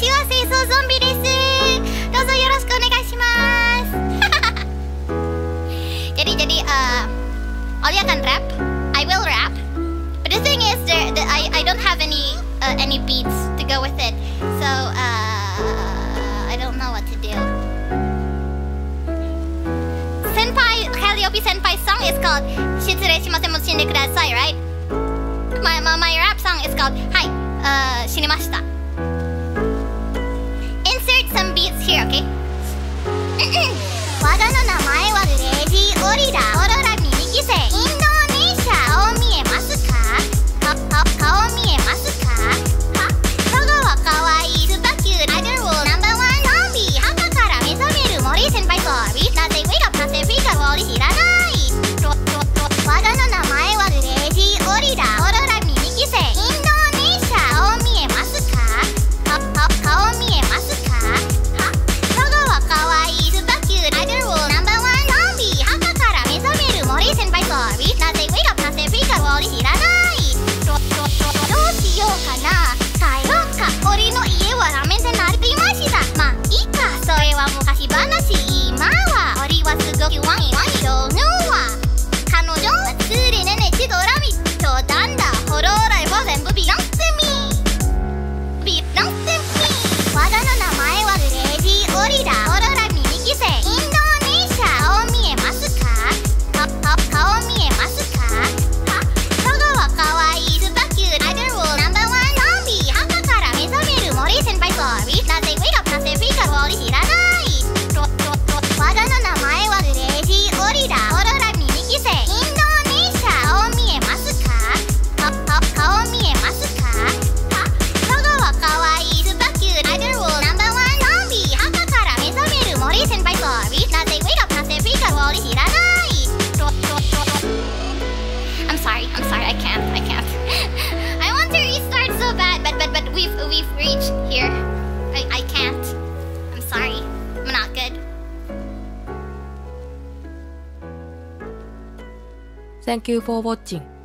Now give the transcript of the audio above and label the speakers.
Speaker 1: ちは、清掃ゾンビです。どうぞよろしくお願いします。jadi Aulia akan rap. I will rap. But the thing is, I don't have any beats to go with it. So I don't know what to do. Calliope Senpai's song is called 失礼しませんも死んでください right? My rap song is called はい、死にました。 Insert some beats here, okay? 我がの名前はクレイジーオリラオロラミ2期生インドネシア顔見えますか？顔見えますか？香川かわいいスパキューアイドルウォーナンバーワンゾンビ墓から目覚める森先輩ソービなぜウィガパセフィカウォーリ知らない我がの名前はクレイジーオリラオロラミ2期生インドネシア顔見えますか？顔見えますか？香川かわいいスパキューアイドルウォーナンバーワンゾンビ墓から目覚める森先輩ソービなぜウィガパセフィカウォーリ知らないどうしようかな帰ろうか俺の家はラーメン店なっていましたまあいいかそれは昔話今は俺はすごくワイワイどうぬわ彼女はつりねねちドラミ冗談だホローライフは全部ビランスミ我がの名前はクレイジーオリラオロラミ2期生インドネシア顔見えますか？顔見えますか？香川かわいいスパキューアイドルウォーナンバーワンゾンビ墓から目覚める森先輩ソービなぜウィガパセフィカウォーリ知らない我がの名前はクレイジーオリラオロラミ2期生インドネシア顔見えますか？顔見えますか？香川かわいいスパキューアイドルウォーナンバーワンゾンビ墓から目覚める森先輩ソービなぜウィガパセフィカウォーリ知らない I'm sorry, I can't. I want to restart so bad, but we've reached here. I can't. I'm sorry. I'm not good.
Speaker 2: Thank you for watching.